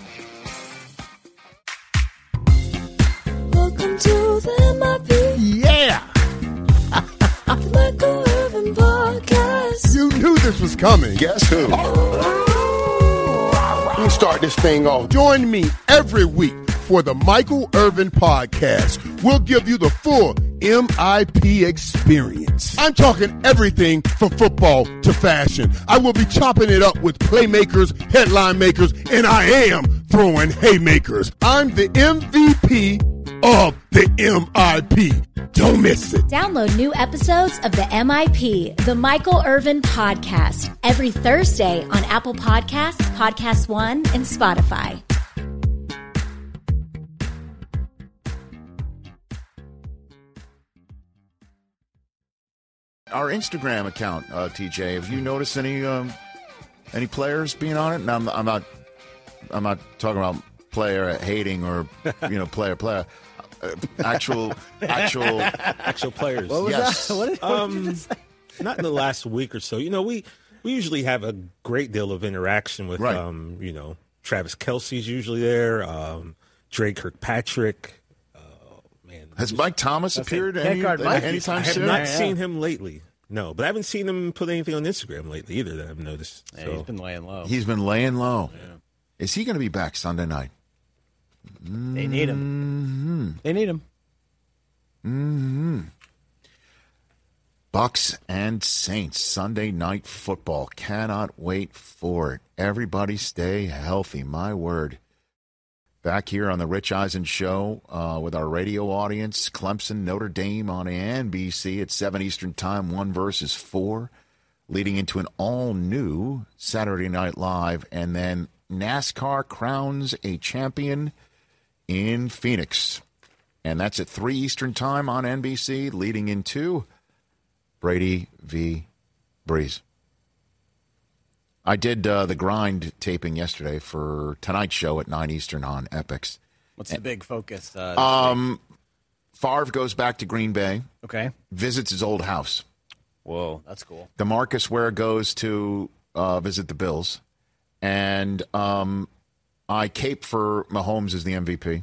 Welcome to the M I P. Yeah! The Michael Irvin Podcast. You knew this was coming. Guess who? Let me start this thing off. Join me every week for the Michael Irvin Podcast. We'll give you the full M I P experience. I'm talking everything from football to fashion. I will be chopping it up with playmakers, headline makers, and I am throwing haymakers. I'm the M V P of the M I P. Don't miss it. Download new episodes of the M I P, the Michael Irvin Podcast, every Thursday on Apple Podcasts, Podcast One, and Spotify. Our Instagram account, uh, T J. Have you noticed any um, any players being on it? And I'm, I'm not I'm not talking about player hating or you know player player. Uh, actual actual Actual players. What was Yes. that? What did, what did you Um, just say? Not in the last week or so. You know, we we usually have a great deal of interaction with, Right. um, you know, Travis Kelce's usually there, um, Drake Kirkpatrick. Oh, man. Has Mike Thomas appeared Can't any, guard Mike. anytime I have soon? not Yeah. seen him lately. No, but I haven't seen him put anything on Instagram lately either that I've noticed. Yeah, So he's been laying low. He's been laying low. Is he going to be back Sunday night? They need him. They need him. Bucks and Saints Sunday night football. Cannot wait for it. Everybody stay healthy. My word. Back here on the Rich Eisen Show uh, with our radio audience. Clemson, Notre Dame on N B C at seven Eastern Time, one versus four, leading into an all-new Saturday Night Live. And then NASCAR crowns a champion in Phoenix. And that's at three Eastern Time on N B C, leading into Brady v. Breeze. I did uh, the grind taping yesterday for tonight's show at nine Eastern on Epix. What's the big focus? Uh, this Um, Favre goes back to Green Bay, week? Okay. visits his old house. Whoa, that's cool. DeMarcus Ware goes to uh, visit the Bills. And um, I cape for Mahomes as the M V P.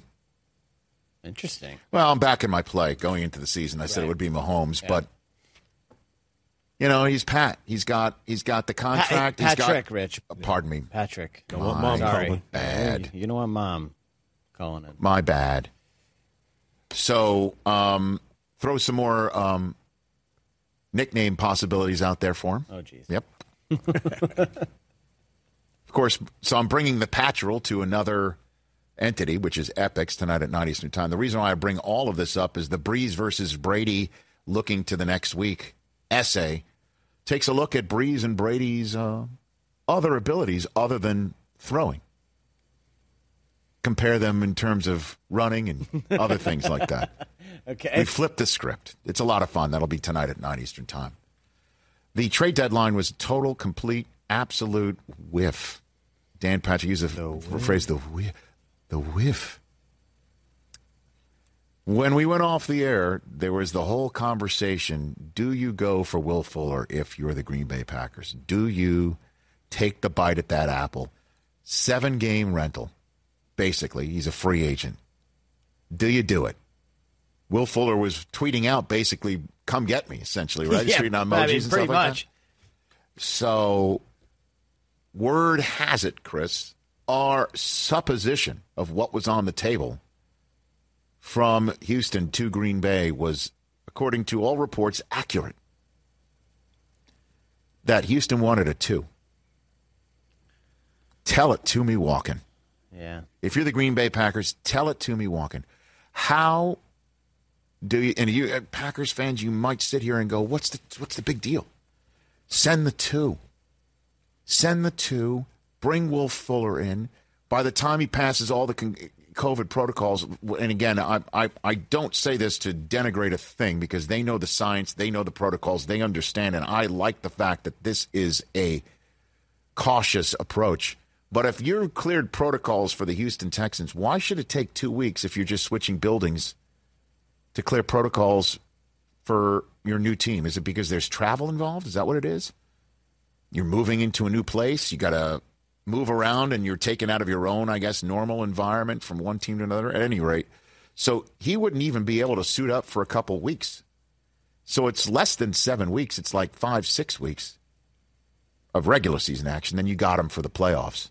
Interesting. Well, I'm back in my play going into the season. I said it Right. would be Mahomes, Yeah. but You know, he's Pat. He's got he's got the contract. Pat, he's Patrick, got, Rich. Uh, pardon me. Patrick. Know what mom Sorry. calling. Bad. You know what mom calling it. My bad. So, um, throw some more um, nickname possibilities out there for him. Oh, jeez. Yep. Of course, so I'm bringing the Patrol to another entity, which is Epics, tonight at nine Eastern Time. The reason why I bring all of this up is the Breeze versus Brady looking to the next week essay takes a look at Breeze and Brady's uh, other abilities other than throwing. Compare them in terms of running and other things like that. Okay. We flipped the script. It's a lot of fun. That'll be tonight at nine Eastern Time. The trade deadline was total, complete, absolute whiff. Dan Patrick used the, the phrase, the whiff. The whiff. When we went off the air, there was the whole conversation. Do you go for Will Fuller if you're the Green Bay Packers? Do you take the bite at that apple? Seven-game rental. Basically, he's a free agent. Do you do it? Will Fuller was tweeting out basically, come get me, essentially, right? Yeah, tweeting out emojis I mean, and pretty stuff like much. that. So, word has it, Chris, our supposition of what was on the table from Houston to Green Bay was, according to all reports, accurate. That Houston wanted a two. Tell it to me walking. Yeah. If you're the Green Bay Packers, tell it to me walking. How do you, and you Packers fans, you might sit here and go, what's the what's the big deal? Send the two. Send the two. Bring Will Fuller in. By the time he passes all the COVID protocols, and again, I, I, I don't say this to denigrate a thing because they know the science, they know the protocols, they understand, and I like the fact that this is a cautious approach. But if you're cleared protocols for the Houston Texans, why should it take two weeks if you're just switching buildings to clear protocols for your new team? Is it because there's travel involved? Is that what it is? You're moving into a new place. You got to move around and you're taken out of your own, I guess, normal environment from one team to another. At any rate, so he wouldn't even be able to suit up for a couple weeks. So it's less than seven weeks. It's like five, six weeks of regular season action. Then you got him for the playoffs.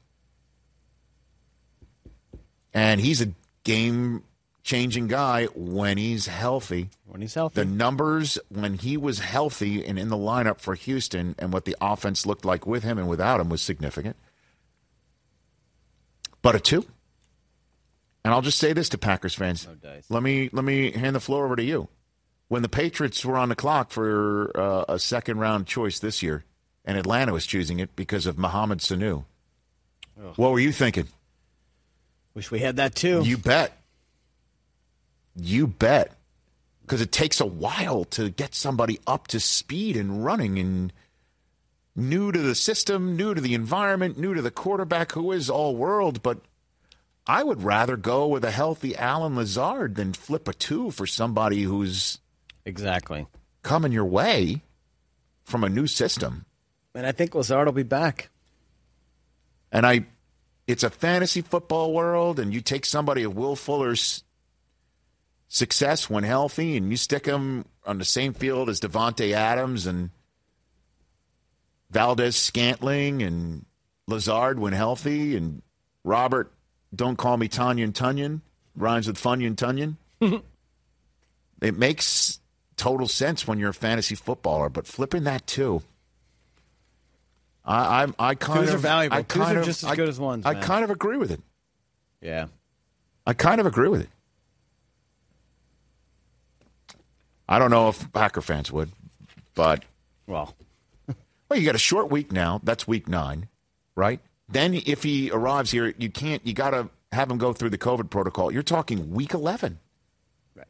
And he's a game-changing guy when he's healthy. When he's healthy. The numbers when he was healthy and in the lineup for Houston and what the offense looked like with him and without him was significant. But a two. And I'll just say this to Packers fans. No dice. Let me let me hand the floor over to you. When the Patriots were on the clock for uh, a second-round choice this year, and Atlanta was choosing it because of Mohamed Sanu, Ugh. What were you thinking? Wish we had that too. You bet. You bet. Because it takes a while to get somebody up to speed and running and new to the system, new to the environment, new to the quarterback who is all world. But I would rather go with a healthy Allen Lazard than flip a two for somebody who's exactly coming your way from a new system. And I think Lazard will be back. And I, it's a fantasy football world, and you take somebody of Will Fuller's success when healthy, and you stick him on the same field as Devontae Adams and Valdez Scantling and Lazard when healthy, and Robert, don't call me Tanyan Tunyon, rhymes with Funyun Tunyon. It makes total sense when you're a fantasy footballer, but flipping that too. I, I, I kind Twos of, are valuable. I Twos kind are of, just as I, good as ones, I man. kind of agree with it. Yeah. I kind of agree with it. I don't know if Packer fans would, but Well, well, you got a short week now. That's week nine, right? Then if he arrives here, you can't. You got to have him go through the COVID protocol. You're talking week eleven. right.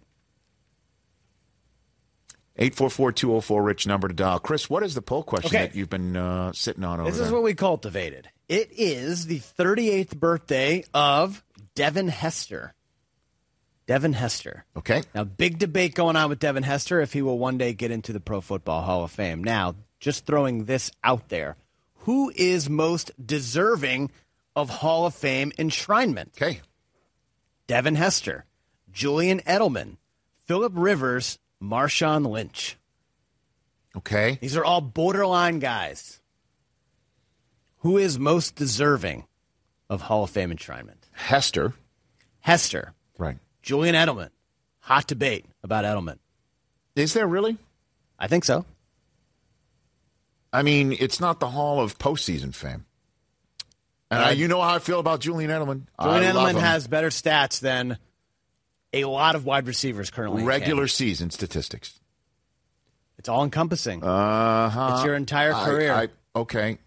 eight four four, two oh four, Rich number to dial. Chris, what is the poll question Okay. that you've been uh, sitting on over This there? is what we cultivated. It is the thirty-eighth birthday of Devin Hester. Devin Hester. Okay. Now, big debate going on with Devin Hester if he will one day get into the Pro Football Hall of Fame. Now, just throwing this out there, who is most deserving of Hall of Fame enshrinement? Okay. Devin Hester, Julian Edelman, Phillip Rivers, Marshawn Lynch. Okay. These are all borderline guys. Who is most deserving of Hall of Fame enshrinement? Hester. Hester. Right. Julian Edelman. Hot debate about Edelman. Is there really? I think so. I mean, it's not the Hall of postseason fame. And uh, I, you know how I feel about Julian Edelman. Julian I Edelman has better stats than a lot of wide receivers currently. Regular season statistics. It's all encompassing. Uh-huh. It's your entire career. I, I, okay.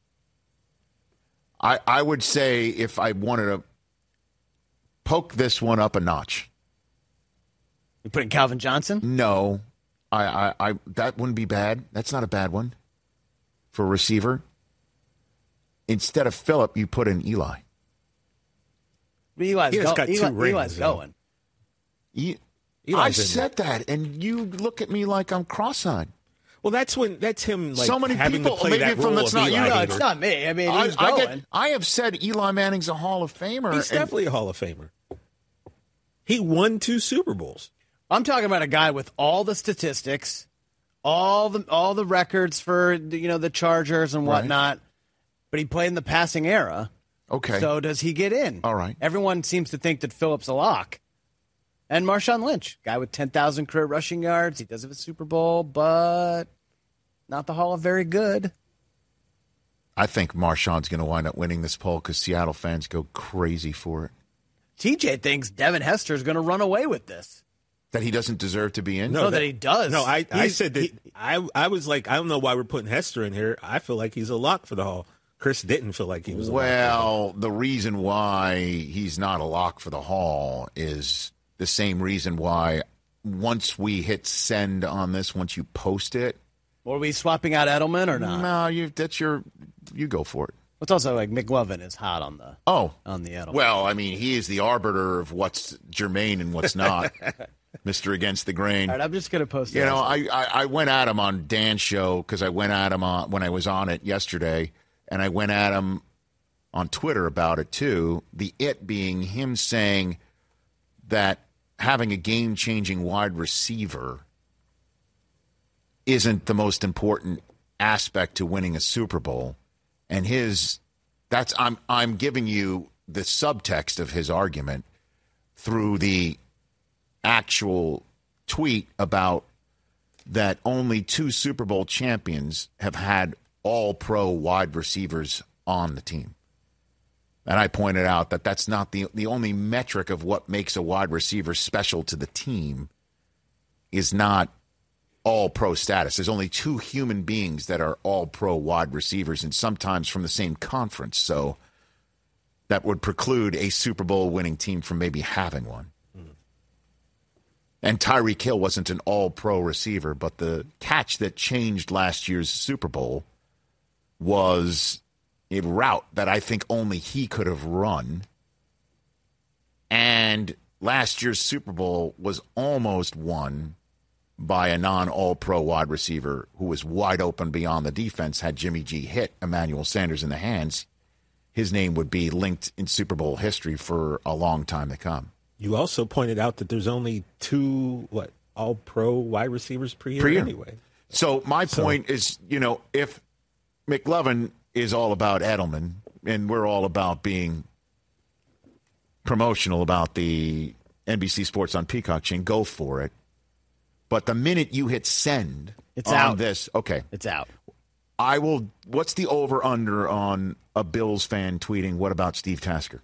I I would say if I wanted to poke this one up a notch. You putting Calvin Johnson? No. I, I, I that wouldn't be bad. That's not a bad one for a receiver. Instead of Phillip, you put in Eli. But Eli's, He go, got Eli, two rings, Eli's though. going. E- Eli's I in said that, and you look at me like I'm cross-eyed. Well, that's when that's him. Like So many having people- to play maybe that from role that's of not Eli you. No, hater. it's not me. I mean, I, he's I, going. get, I have said Eli Manning's a Hall of Famer. He's and- definitely a Hall of Famer. He won two Super Bowls. I'm talking about a guy with all the statistics, all the all the records for you know the Chargers and whatnot, but he played in the passing era. Okay. So does he get in? All right. Everyone seems to think that Phillip's a lock. And Marshawn Lynch, guy with ten thousand career rushing yards. He does have a Super Bowl, but not the Hall of Very Good. I think Marshawn's going to wind up winning this poll because Seattle fans go crazy for it. T J thinks Devin Hester is going to run away with this. That he doesn't deserve to be in? No, that, he does. No, I, I He's- said that. he- I I was like, I don't know why we're putting Hester in here. I feel like he's a lock for the Hall. Chris didn't feel like he was a lock. Well, the reason why he's not a lock for the Hall is the same reason why once we hit send on this, once you post it. Were we swapping out Edelman or not? No, you that's your you go for it. It's also like McLovin is hot on the Oh, on the Edelman. well, I mean, he is the arbiter of what's germane and what's not. Mister Against the Grain. All right, I'm just going to post it. You know, I, I, I went at him on Dan's show because I went at him on, when I was on it yesterday, and I went at him on Twitter about it too. The it being him saying that having a game-changing wide receiver isn't the most important aspect to winning a Super Bowl, and his that's I'm I'm giving you the subtext of his argument through the actual tweet about that only two Super Bowl champions have had all-pro wide receivers on the team. And I pointed out that that's not the the only metric of what makes a wide receiver special to the team is not all-pro status. There's only two human beings that are all-pro wide receivers, and sometimes from the same conference. So that would preclude a Super Bowl winning team from maybe having one. And Tyreek Hill wasn't an all-pro receiver, but the catch that changed last year's Super Bowl was a route that I think only he could have run. And last year's Super Bowl was almost won by a non-all-pro wide receiver who was wide open beyond the defense. Had Jimmy G hit Emmanuel Sanders in the hands, his name would be linked in Super Bowl history for a long time to come. You also pointed out that there's only two, what, all-pro wide receivers per year, Per year. anyway. So my So- point is, you know, if McLovin is all about Edelman and we're all about being promotional about the N B C Sports on Peacock chain, go for it. But the minute you hit send It's on out. this, okay, It's out. I will. What's the over-under on a Bills fan tweeting, what about Steve Tasker?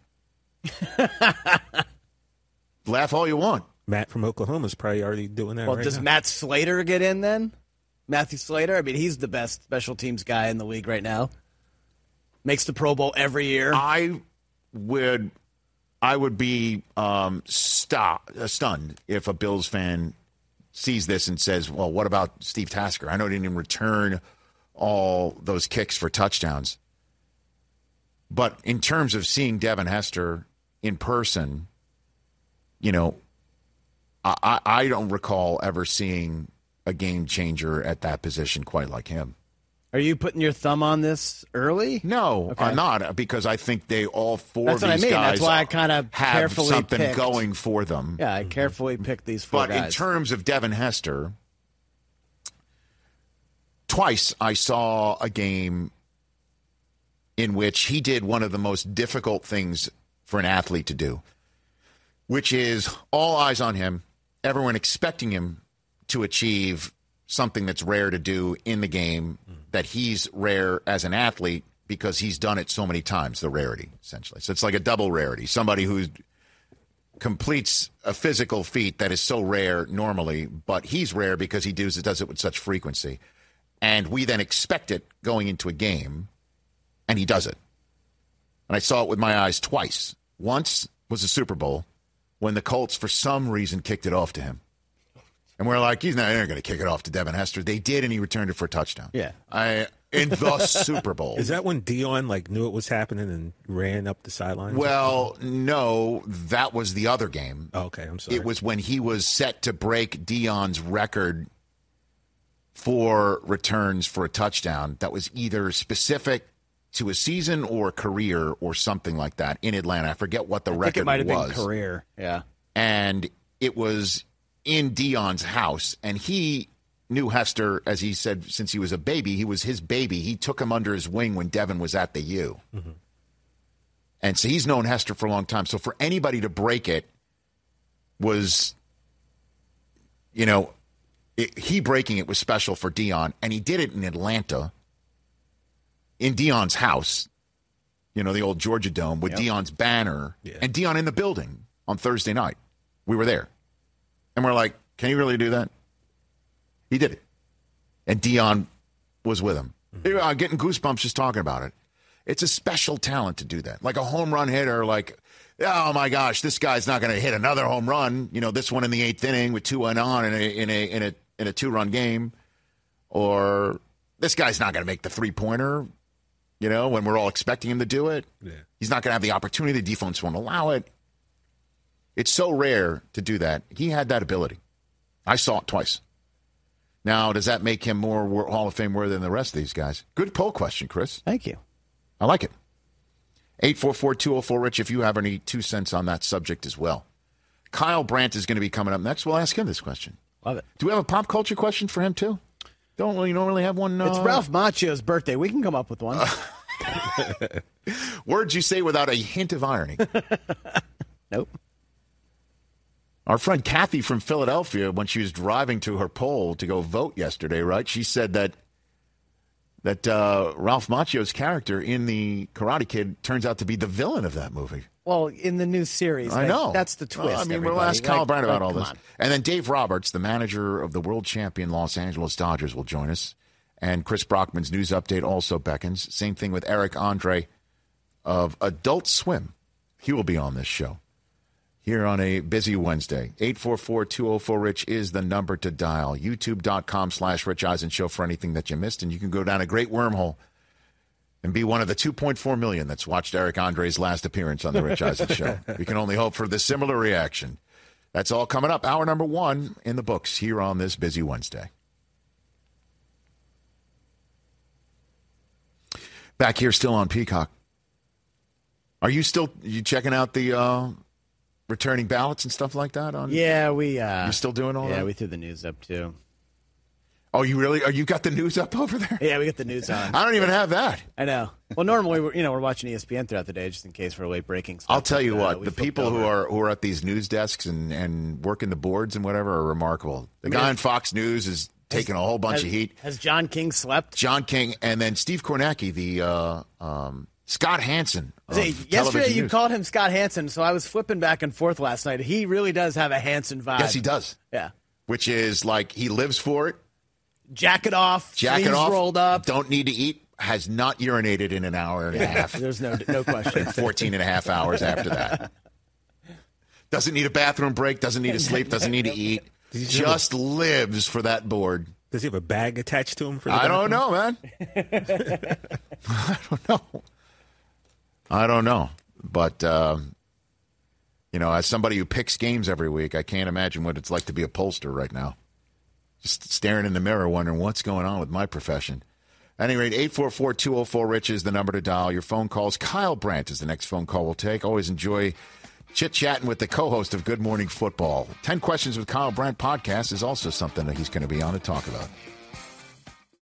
Laugh all you want. Matt from Oklahoma is probably already doing that Well, right does now. Matt Slater get in then? Matthew Slater? I mean, he's the best special teams guy in the league right now. Makes the Pro Bowl every year. I would, I would be um, stop, uh, stunned if a Bills fan sees this and says, "Well, what about Steve Tasker? I know he didn't even return all those kicks for touchdowns." But in terms of seeing Devin Hester in person, you know, I, I don't recall ever seeing a game changer at that position quite like him. Are you putting your thumb on this early? No, Okay. I'm not, because I think they all four That's of what I these mean. guys That's why I kind of have carefully something picked. going for them. Yeah, I carefully picked these four But in guys. terms of Devin Hester, twice I saw a game in which he did one of the most difficult things for an athlete to do, which is all eyes on him, everyone expecting him to achieve something that's rare to do in the game, that he's rare as an athlete because he's done it so many times, the rarity, essentially. So it's like a double rarity. Somebody who completes a physical feat that is so rare normally, but he's rare because he does it, does it with such frequency. And we then expect it going into a game, and he does it. And I saw it with my eyes twice. Once was the Super Bowl when the Colts, for some reason, kicked it off to him. And we're like, he's not going to kick it off to Devin Hester. They did, and he returned it for a touchdown. Yeah. I in the Super Bowl. Is that when Dion like knew it was happening and ran up the sidelines? Well, no, that was the other game. Oh, okay, I'm sorry. It was when he was set to break Dion's record for returns for a touchdown that was either specific to a season or a career or something like that in Atlanta. I forget what the I record think it might have was. been career, yeah. And it was in Dion's house, and he knew Hester, as he said, since he was a baby. He was his baby. He took him under his wing when Devin was at the U. Mm-hmm. And so he's known Hester for a long time. So for anybody to break it was, you know, it, he breaking it was special for Dion, and he did it in Atlanta, in Dion's house, you know, the old Georgia Dome, with yep. Dion's banner, yeah. and Dion in the building on Thursday night. We were there. And we're like, can he really do that? He did it. And Dion was with him. Mm-hmm. I'm getting goosebumps just talking about it. It's a special talent to do that. Like a home run hitter, like, oh, my gosh, this guy's not going to hit another home run. You know, this one in the eighth inning with two and on in a, in a, in a, in a two-run game. Or this guy's not going to make the three-pointer, you know, when we're all expecting him to do it. Yeah. He's not going to have the opportunity. The defense won't allow it. It's so rare to do that. He had that ability. I saw it twice. Now, does that make him more Hall of Fame worthy than the rest of these guys? Good poll question, Chris. Thank you. I like it. eight four four, two oh four, Rich, if you have any two cents on that subject as well. Kyle Brandt is going to be coming up next. We'll ask him this question. Love it. Do we have a pop culture question for him, too? Don't we normally have one? Uh... It's Ralph Macchio's birthday. We can come up with one. Words you say without a hint of irony. Nope. Our friend Kathy from Philadelphia, when she was driving to her poll to go vote yesterday, right, she said that that uh, Ralph Macchio's character in the Karate Kid turns out to be the villain of that movie. Well, in the new series. I that, know. That's the twist. Well, I mean, everybody. we'll ask Kyle like, Brandt about like, all this. on. And then Dave Roberts, the manager of the world champion Los Angeles Dodgers, will join us. And Chris Brockman's news update also beckons. Same thing with Eric Andre of Adult Swim. He will be on this show here on a busy Wednesday. eight four four, two oh four, RICH is the number to dial. YouTube.com slash Rich Eisen Show for anything that you missed. And you can go down a great wormhole and be one of the two point four million that's watched Eric Andre's last appearance on the Rich Eisen Show. We can only hope for the similar reaction. That's all coming up. Hour number one in the books here on this busy Wednesday. Back here still on Peacock. Are you still you checking out the uh, returning ballots and stuff like that? On Yeah, we... Uh, You're still doing all yeah, that? Yeah, we threw the news up, too. Oh, you really? Are you got the news up over there? Yeah, we got the news on. I don't even have that. I know. Well, normally, we're, you know, we're watching E S P N throughout the day just in case we're late breaking stuff. I'll tell you but, uh, what, the people who are who are at these news desks and, and working the boards and whatever are remarkable. The I mean, guy on Fox News is taking a whole bunch has, of heat. Has John King slept? John King, and then Steve Kornacki, the uh, um, Scott Hansen. Say, yesterday you news. called him Scott Hansen, so I was flipping back and forth last night. He really does have a Hansen vibe. Yes, he does. Yeah. Which is like he lives for it. Jacket off, Jacket sleeves off, rolled up. Don't need to eat. Has not urinated in an hour and a half. There's no no question. fourteen and a half hours after that. Doesn't need a bathroom break. Doesn't need to sleep. Doesn't need to eat. Just a, lives for that board. Does he have a bag attached to him? For the I bathroom? don't know, man. I don't know. I don't know. But, um, you know, as somebody who picks games every week, I can't imagine what it's like to be a pollster right now. Just staring in the mirror, wondering what's going on with my profession. At any rate, eight four four, two oh four, RICH is the number to dial. Your phone calls. Kyle Brandt is the next phone call we'll take. Always enjoy chit-chatting with the co-host of Good Morning Football. ten Questions with Kyle Brandt podcast is also something that he's going to be on to talk about.